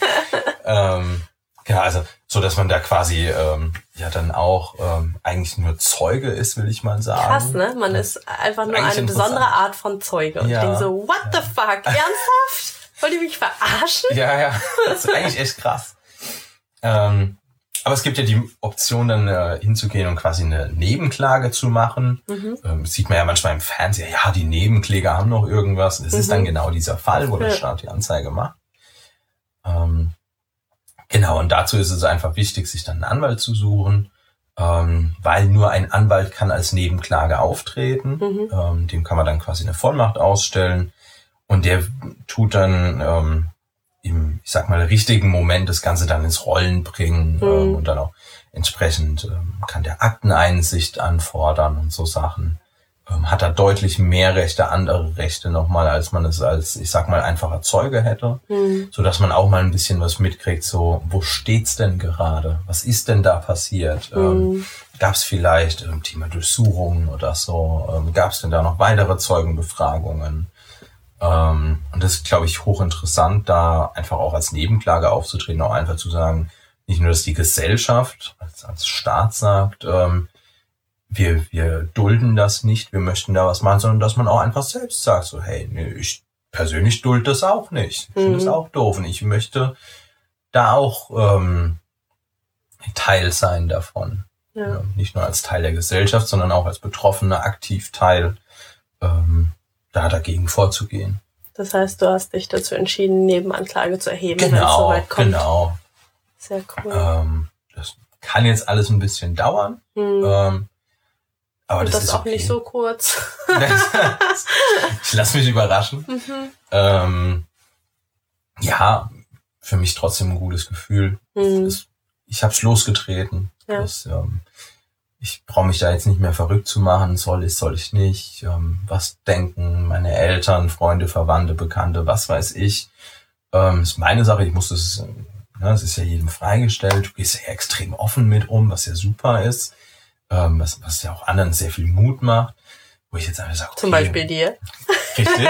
ähm, genau, also so, dass man da quasi ähm, ja dann auch ähm, eigentlich nur Zeuge ist, will ich mal sagen. Krass, ne? Man ist einfach nur eine besondere Art von Zeuge. Und ja, ich denke so, what ja. the fuck? Ernsthaft? Wollt ihr mich verarschen? Ja, ja, das ist eigentlich echt krass. Ähm, aber es gibt ja die Option, dann äh, hinzugehen und quasi eine Nebenklage zu machen. Mhm. Ähm, das sieht man ja manchmal im Fernsehen, ja, die Nebenkläger haben noch irgendwas. Das mhm. ist dann genau dieser Fall, wo der Staat die Anzeige macht. Ähm, genau, und dazu ist es einfach wichtig, sich dann einen Anwalt zu suchen, ähm, weil nur ein Anwalt kann als Nebenklage auftreten. Mhm. Ähm, dem kann man dann quasi eine Vollmacht ausstellen und der tut dann ähm, im, ich sag mal, richtigen Moment das Ganze dann ins Rollen bringen mhm. ähm, und dann auch entsprechend ähm, kann der Akteneinsicht anfordern und so Sachen. Ähm, hat er deutlich mehr Rechte, andere Rechte nochmal, als man es als, ich sag mal, einfacher Zeuge hätte. Mhm. So dass man auch mal ein bisschen was mitkriegt, so, wo steht's denn gerade? Was ist denn da passiert? Mhm. Ähm, gab's vielleicht ähm, Thema Durchsuchungen oder so? Ähm, gab's denn da noch weitere Zeugenbefragungen? Ähm, und das ist, glaube ich, hochinteressant, da einfach auch als Nebenklage aufzutreten, auch einfach zu sagen, nicht nur, dass die Gesellschaft als, als Staat sagt, ähm, wir, wir dulden das nicht, wir möchten da was machen, sondern dass man auch einfach selbst sagt, so, hey, nee, ich persönlich dulde das auch nicht. Ich finde das auch doof und ich möchte da auch ähm, Teil sein davon. Ja. Ja, nicht nur als Teil der Gesellschaft, sondern auch als Betroffener aktiv Teil ähm, da dagegen vorzugehen. Das heißt, du hast dich dazu entschieden, Nebenanklage zu erheben, genau, wenn es soweit kommt. Genau, sehr cool. Ähm, das kann jetzt alles ein bisschen dauern, hm. ähm, aber Und das, das ist auch okay. nicht so kurz. Ich lasse mich überraschen. Mhm. Ähm, ja, für mich trotzdem ein gutes Gefühl. Mhm. Das, ich habe es losgetreten. Ja. Das, ähm, ich brauche mich da jetzt nicht mehr verrückt zu machen. Soll ich, soll ich nicht? Ähm, was denken meine Eltern, Freunde, Verwandte, Bekannte, was weiß ich? Ähm, ist meine Sache. Ich muss das, ne, das ist ja jedem freigestellt. Du gehst ja extrem offen mit um, was ja super ist. Ähm, was, was ja auch anderen sehr viel Mut macht. Wo ich jetzt einfach sage, okay, zum Beispiel dir. Richtig.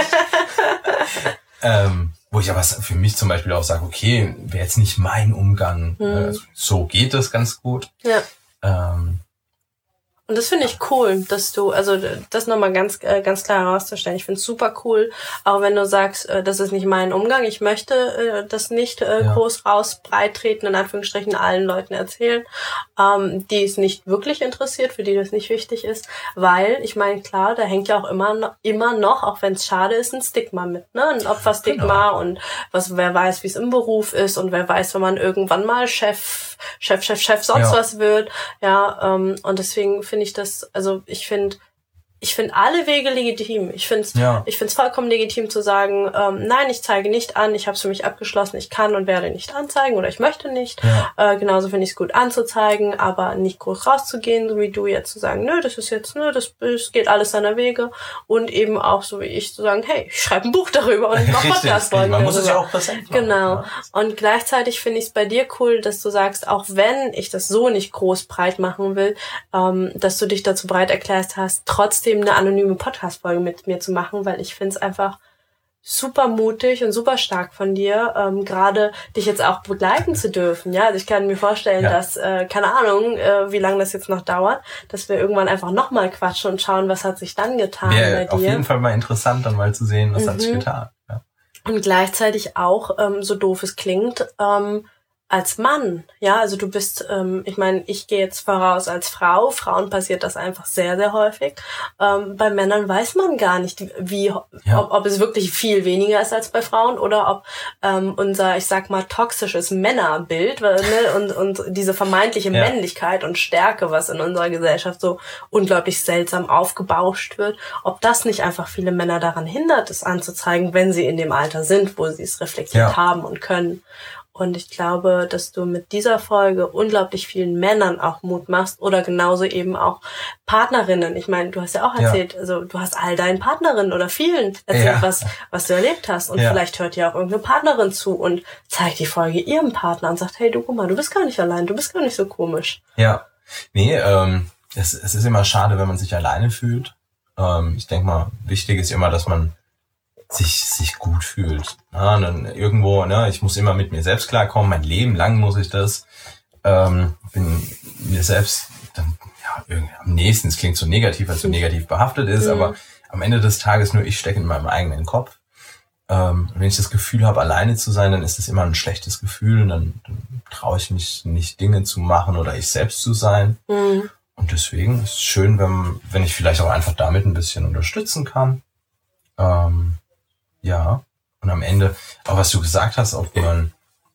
ähm, wo ich aber für mich zum Beispiel auch sage, okay, wäre jetzt nicht mein Umgang. Mhm. Also, so geht das ganz gut. Ja. Ähm, Und das finde ich cool, dass du, also das nochmal ganz ganz klar herauszustellen. Ich finde es super cool, auch wenn du sagst, das ist nicht mein Umgang. Ich möchte das nicht ja. groß raus breit treten, in Anführungsstrichen allen Leuten erzählen, ähm, die es nicht wirklich interessiert, für die das nicht wichtig ist. Weil, ich meine, klar, da hängt ja auch immer noch, immer noch, auch wenn es schade ist, ein Stigma mit, ne? Ein Opferstigma genau. Und was, wer weiß, wie es im Beruf ist und wer weiß, wenn man irgendwann mal Chef, Chef, Chef, Chef, sonst ja. was wird. Ja, ähm, und deswegen finde ich das, also ich finde, ich finde alle Wege legitim. Ich finde es ja. ich finde es vollkommen legitim zu sagen, ähm, nein, ich zeige nicht an, ich habe es für mich abgeschlossen, ich kann und werde nicht anzeigen oder ich möchte nicht. Ja. Äh, genauso finde ich es gut anzuzeigen, aber nicht groß rauszugehen, so wie du jetzt zu sagen, nö, das ist jetzt, nö, das, das geht alles seiner Wege. Und eben auch so wie ich zu sagen, hey, ich schreibe ein Buch darüber und noch Podcast-Folgen. Man muss es ja auch präsent machen. Genau. Ja. Und gleichzeitig finde ich es bei dir cool, dass du sagst, auch wenn ich das so nicht groß breit machen will, ähm, dass du dich dazu bereit erklärst hast, trotzdem eine anonyme Podcast-Folge mit mir zu machen, weil ich finde es einfach super mutig und super stark von dir, ähm, gerade dich jetzt auch begleiten zu dürfen. Ja, also ich kann mir vorstellen, ja. dass, äh, keine Ahnung, äh, wie lange das jetzt noch dauert, dass wir irgendwann einfach nochmal quatschen und schauen, was hat sich dann getan Wäre bei dir. Auf jeden Fall mal interessant, dann mal zu sehen, was mhm. hat sich getan. Ja. Und gleichzeitig auch, ähm, so doof es klingt, ähm, als Mann, ja, also du bist, ähm, ich meine, ich gehe jetzt voraus als Frau, Frauen passiert das einfach sehr, sehr häufig. Ähm, bei Männern weiß man gar nicht, wie, ja. ob, ob es wirklich viel weniger ist als bei Frauen oder ob ähm, unser, ich sag mal, toxisches Männerbild, weil, ne, und, und diese vermeintliche ja. Männlichkeit und Stärke, was in unserer Gesellschaft so unglaublich seltsam aufgebauscht wird, ob das nicht einfach viele Männer daran hindert, es anzuzeigen, wenn sie in dem Alter sind, wo sie es reflektiert ja. haben und können. Und ich glaube, dass du mit dieser Folge unglaublich vielen Männern auch Mut machst oder genauso eben auch Partnerinnen. Ich meine, du hast ja auch erzählt, ja. also du hast all deinen Partnerinnen oder vielen erzählt, ja. was was du erlebt hast. Und ja. vielleicht hört ja auch irgendeine Partnerin zu und zeigt die Folge ihrem Partner und sagt, hey, du, guck mal, du bist gar nicht allein, du bist gar nicht so komisch. Ja, nee, ähm, es, es ist immer schade, wenn man sich alleine fühlt. Ähm, ich denke mal, wichtig ist immer, dass man sich sich gut fühlt. Ja, und dann irgendwo, ne, ich muss immer mit mir selbst klarkommen, mein Leben lang muss ich das. Ähm, bin mir selbst dann ja irgendwie am nächsten, es klingt so negativ, als so negativ behaftet ist, mhm. aber am Ende des Tages nur ich stecke in meinem eigenen Kopf. Ähm, wenn ich das Gefühl habe, alleine zu sein, dann ist das immer ein schlechtes Gefühl. Dann, dann traue ich mich nicht, Dinge zu machen oder ich selbst zu sein. Mhm. Und deswegen ist es schön, wenn, wenn ich vielleicht auch einfach damit ein bisschen unterstützen kann. Ähm, ja. Und am Ende, auch was du gesagt hast, ob man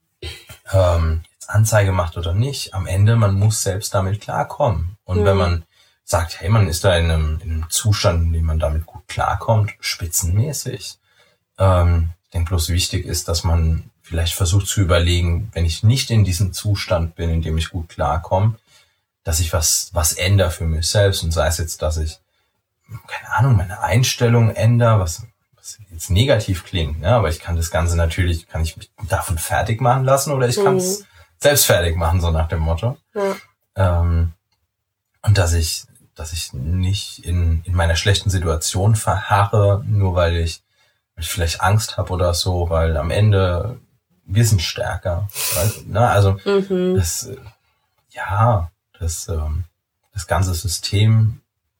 ähm, jetzt Anzeige macht oder nicht, am Ende, man muss selbst damit klarkommen. Und mhm. wenn man sagt, hey, man ist da in einem, in einem Zustand, in dem man damit gut klarkommt, spitzenmäßig. Ähm, ich denke bloß wichtig ist, dass man vielleicht versucht zu überlegen, wenn ich nicht in diesem Zustand bin, in dem ich gut klarkomme, dass ich was was ändere für mich selbst. Und sei es jetzt, dass ich, keine Ahnung, meine Einstellung ändere, was, was jetzt negativ klingt, ne? Aber ich kann das Ganze natürlich, kann ich mich davon fertig machen lassen oder ich mhm. kann es selbst fertig machen, so nach dem Motto. Ja. Ähm, und dass ich dass ich nicht in in meiner schlechten Situation verharre, nur weil ich ich vielleicht Angst habe oder so, weil am Ende wir sind stärker. Weißt, ne? Also mhm. das, ja, das, ähm, das ganze System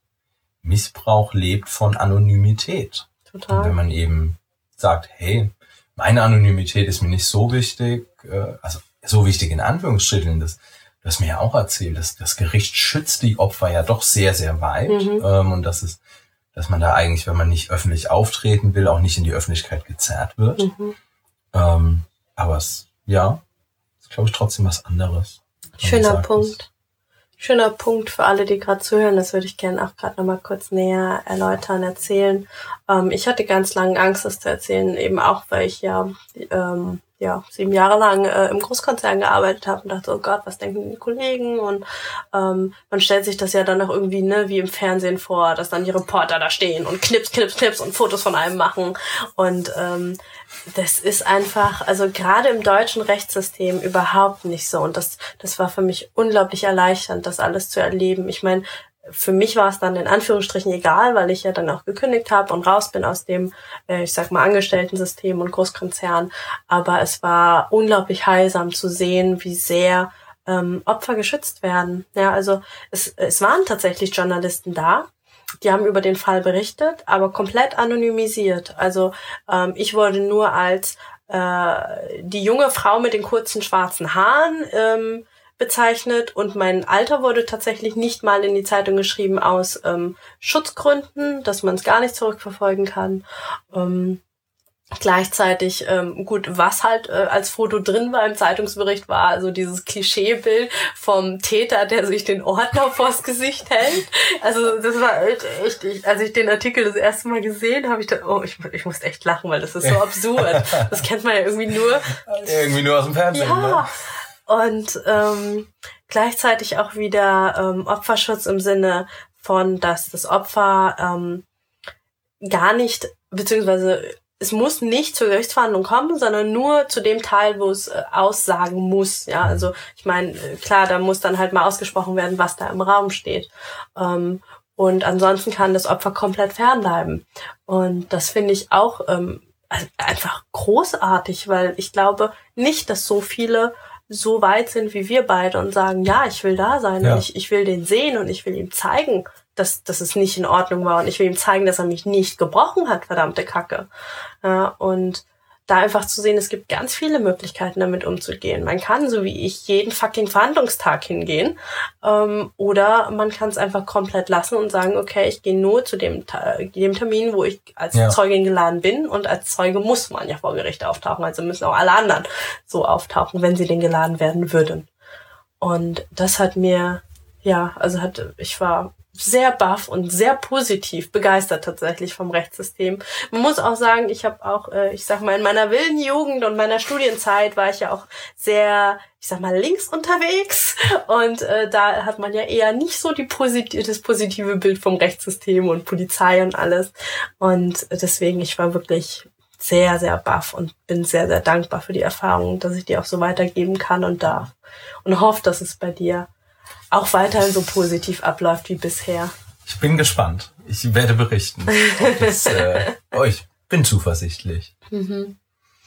Missbrauch lebt von Anonymität. Total. Und wenn man eben sagt, hey, meine Anonymität ist mir nicht so wichtig, äh, also so wichtig in Anführungsstrichen, das, du hast mir ja auch erzählt, dass das Gericht schützt die Opfer ja doch sehr, sehr weit mhm. ähm, und dass es dass man da eigentlich, wenn man nicht öffentlich auftreten will, auch nicht in die Öffentlichkeit gezerrt wird. Mhm. Ähm, aber es, ja, ist, glaube ich, trotzdem was anderes. Schöner Punkt. Schöner Punkt für alle, die gerade zuhören. Das würde ich gerne auch gerade nochmal kurz näher erläutern, erzählen. Ähm, ich hatte ganz lange Angst, das zu erzählen, eben auch, weil ich ja ähm, ja sieben Jahre lang äh, im Großkonzern gearbeitet habe und dachte, oh Gott, was denken die Kollegen? Und ähm, man stellt sich das ja dann auch irgendwie, ne, wie im Fernsehen vor, dass dann die Reporter da stehen und knips, knips, knips und Fotos von einem machen. Und ähm, das ist einfach, also gerade im deutschen Rechtssystem überhaupt nicht so. Und das das war für mich unglaublich erleichternd, das alles zu erleben. Ich meine, für mich war es dann in Anführungsstrichen egal, weil ich ja dann auch gekündigt habe und raus bin aus dem, äh, ich sag mal, Angestellten-System und Großkonzern. Aber es war unglaublich heilsam zu sehen, wie sehr ähm, Opfer geschützt werden. Ja, also es, es waren tatsächlich Journalisten da, die haben über den Fall berichtet, aber komplett anonymisiert. Also ähm, ich wurde nur als äh, die junge Frau mit den kurzen schwarzen Haaren ähm, bezeichnet und mein Alter wurde tatsächlich nicht mal in die Zeitung geschrieben aus ähm, Schutzgründen, dass man es gar nicht zurückverfolgen kann. Ähm, Gleichzeitig, ähm, gut, was halt äh, als Foto drin war im Zeitungsbericht, war also dieses Klischeebild vom Täter, der sich den Ordner vors Gesicht hält. Also das war echt, ich, als ich den Artikel das erste Mal gesehen habe, ich dachte, oh, ich, ich musste echt lachen, weil das ist so absurd. Das kennt man ja irgendwie nur. Irgendwie nur aus dem Fernsehen, ja. ne? Und ähm, gleichzeitig auch wieder ähm, Opferschutz im Sinne von, dass das Opfer ähm, gar nicht, beziehungsweise es muss nicht zur Gerichtsverhandlung kommen, sondern nur zu dem Teil, wo es äh, aussagen muss. Ja, also ich meine, klar, da muss dann halt mal ausgesprochen werden, was da im Raum steht. Ähm, und ansonsten kann das Opfer komplett fernbleiben. Und das finde ich auch ähm, einfach großartig, weil ich glaube nicht, dass so viele so weit sind wie wir beide und sagen, ja, ich will da sein ja. und ich, ich will den sehen und ich will ihm zeigen, dass, dass es nicht in Ordnung war und ich will ihm zeigen, dass er mich nicht gebrochen hat, verdammte Kacke. Ja, und da einfach zu sehen, es gibt ganz viele Möglichkeiten, damit umzugehen. Man kann, so wie ich, jeden fucking Verhandlungstag hingehen ähm, oder man kann es einfach komplett lassen und sagen, okay, ich gehe nur zu dem, dem Termin, wo ich als ja. Zeugin geladen bin und als Zeuge muss man ja vor Gericht auftauchen, also müssen auch alle anderen so auftauchen, wenn sie denn geladen werden würden. Und das hat mir, ja, also hat, ich war sehr baff und sehr positiv begeistert tatsächlich vom Rechtssystem. Man muss auch sagen, ich habe auch, äh, ich sag mal, in meiner wilden Jugend und meiner Studienzeit war ich ja auch sehr, ich sag mal, links unterwegs und äh, da hat man ja eher nicht so die posit- das positive Bild vom Rechtssystem und Polizei und alles. Und deswegen, ich war wirklich sehr, sehr baff und bin sehr, sehr dankbar für die Erfahrung, dass ich die auch so weitergeben kann und darf. Und hoffe, dass es bei dir auch weiterhin so positiv abläuft wie bisher. Ich bin gespannt. Ich werde berichten. Das, äh, oh, ich bin zuversichtlich. Mhm.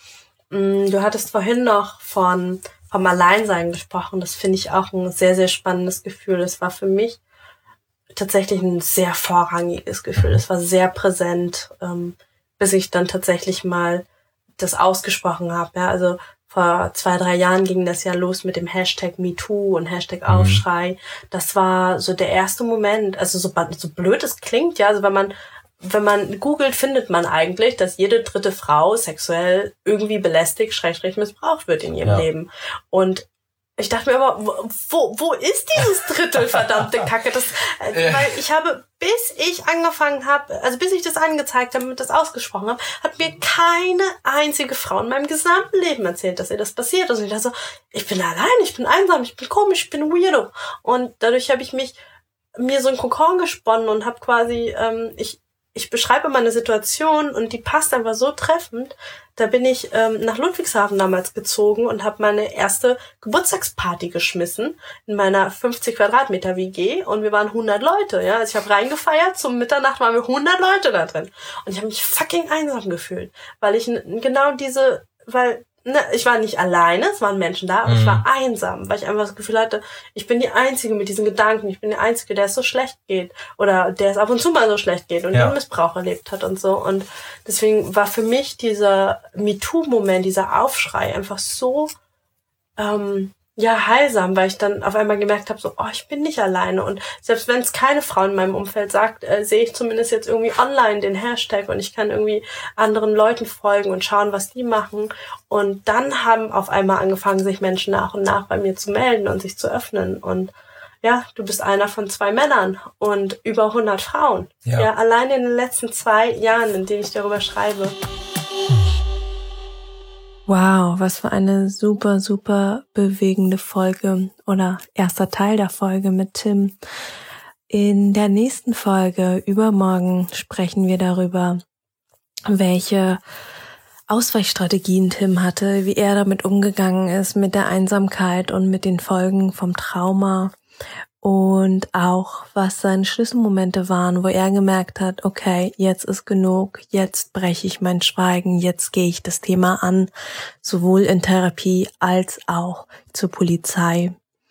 Du hattest vorhin noch von vom Alleinsein gesprochen. Das finde ich auch ein sehr, sehr spannendes Gefühl. Das war für mich tatsächlich ein sehr vorrangiges Gefühl. Es war sehr präsent, ähm, bis ich dann tatsächlich mal das ausgesprochen habe. Ja, also vor zwei, drei Jahren ging das ja los mit dem Hashtag MeToo und Hashtag Aufschrei. Mhm. Das war so der erste Moment, also so, so blöd es klingt, ja, also wenn man wenn man googelt, findet man eigentlich, dass jede dritte Frau sexuell irgendwie belästigt, schrägstrich missbraucht wird in ihrem ja. Leben. Und ich dachte mir aber, wo, wo ist dieses Drittel, verdammte Kacke? Das, äh, weil ich habe, bis ich angefangen habe, also bis ich das angezeigt habe und das ausgesprochen habe, hat mir keine einzige Frau in meinem gesamten Leben erzählt, dass ihr das passiert. Also ich dachte so, ich bin allein, ich bin einsam, ich bin komisch, ich bin ein Weirdo. Und dadurch habe ich mich mir so ein Kokon gesponnen und habe quasi, ähm, ich ich beschreibe meine Situation und die passt einfach so treffend. Da bin ich ähm, nach Ludwigshafen damals gezogen und habe meine erste Geburtstagsparty geschmissen in meiner fünfzig Quadratmeter W G und wir waren hundert Leute. Ja, also ich habe reingefeiert, zum Mitternacht waren wir hundert Leute da drin und ich habe mich fucking einsam gefühlt, weil ich n- genau diese, weil ne, ich war nicht alleine, es waren Menschen da, aber mhm. ich war einsam, weil ich einfach das Gefühl hatte, ich bin die Einzige mit diesen Gedanken, ich bin die Einzige, der es so schlecht geht oder der es ab und zu mal so schlecht geht und ja. den Missbrauch erlebt hat und so. Und deswegen war für mich dieser MeToo-Moment, dieser Aufschrei einfach so ähm, ja heilsam, weil ich dann auf einmal gemerkt habe, so, oh, ich bin nicht alleine. Und selbst wenn es keine Frau in meinem Umfeld sagt, äh, sehe ich zumindest jetzt irgendwie online den Hashtag und ich kann irgendwie anderen Leuten folgen und schauen, was die machen. Und dann haben auf einmal angefangen, sich Menschen nach und nach bei mir zu melden und sich zu öffnen. Und ja, du bist einer von zwei Männern und über hundert Frauen. Ja, ja allein in den letzten zwei Jahren, in denen ich darüber schreibe. Wow, was für eine super, super bewegende Folge oder erster Teil der Folge mit Tim. In der nächsten Folge übermorgen sprechen wir darüber, welche Ausweichstrategien Tim hatte, wie er damit umgegangen ist mit der Einsamkeit und mit den Folgen vom Trauma und auch, was seine Schlüsselmomente waren, wo er gemerkt hat, okay, jetzt ist genug, jetzt breche ich mein Schweigen, jetzt gehe ich das Thema an, sowohl in Therapie als auch zur Polizei.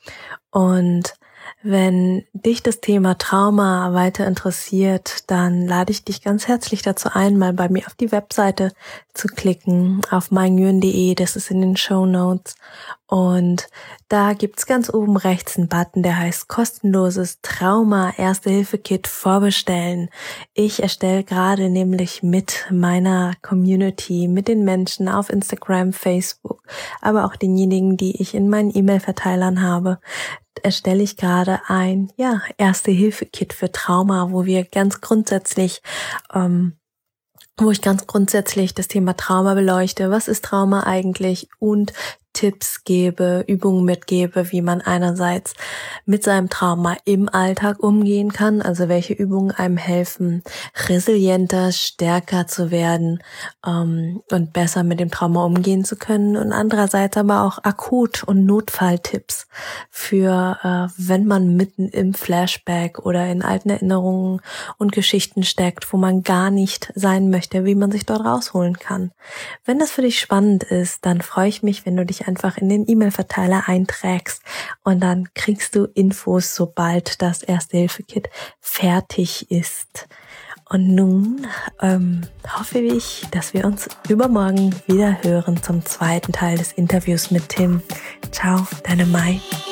Und wenn dich das Thema Trauma weiter interessiert, dann lade ich dich ganz herzlich dazu ein, mal bei mir auf die Webseite zu klicken, auf meingyön punkt de, das ist in den Shownotes. Und da gibt's ganz oben rechts einen Button, der heißt kostenloses Trauma-Erste-Hilfe-Kit vorbestellen. Ich erstelle gerade nämlich mit meiner Community, mit den Menschen auf Instagram, Facebook, aber auch denjenigen, die ich in meinen E-Mail-Verteilern habe, erstelle ich gerade ein ja Erste-Hilfe-Kit für Trauma, wo wir ganz grundsätzlich ähm, wo ich ganz grundsätzlich das Thema Trauma beleuchte. Was ist Trauma eigentlich? Und Tipps gebe, Übungen mitgebe, wie man einerseits mit seinem Trauma im Alltag umgehen kann, also welche Übungen einem helfen, resilienter, stärker zu werden ähm, und besser mit dem Trauma umgehen zu können, und andererseits aber auch Akut- und Notfalltipps für, äh, wenn man mitten im Flashback oder in alten Erinnerungen und Geschichten steckt, wo man gar nicht sein möchte, wie man sich dort rausholen kann. Wenn das für dich spannend ist, dann freue ich mich, wenn du dich einfach in den E-Mail-Verteiler einträgst und dann kriegst du Infos, sobald das Erste-Hilfe-Kit fertig ist. Und nun ähm, hoffe ich, dass wir uns übermorgen wieder hören zum zweiten Teil des Interviews mit Tim. Ciao, deine Mai.